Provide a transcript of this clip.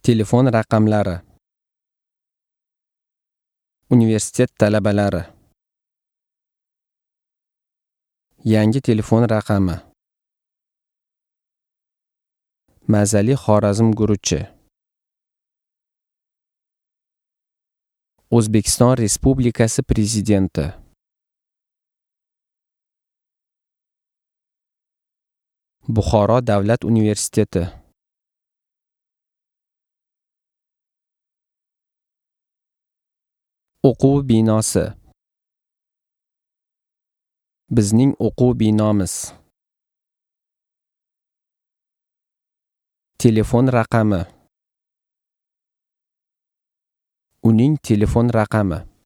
Telefon raqamlari. Universitet talabalari. Yangi telefon raqami. Mazali Xorazm guruchi. O'zbekiston Respublikasi Prezidenti. Buxoro davlat universiteti. O'quv binosi. Bizning o'quv binomiz. Telefon raqami. Uning telefon raqami.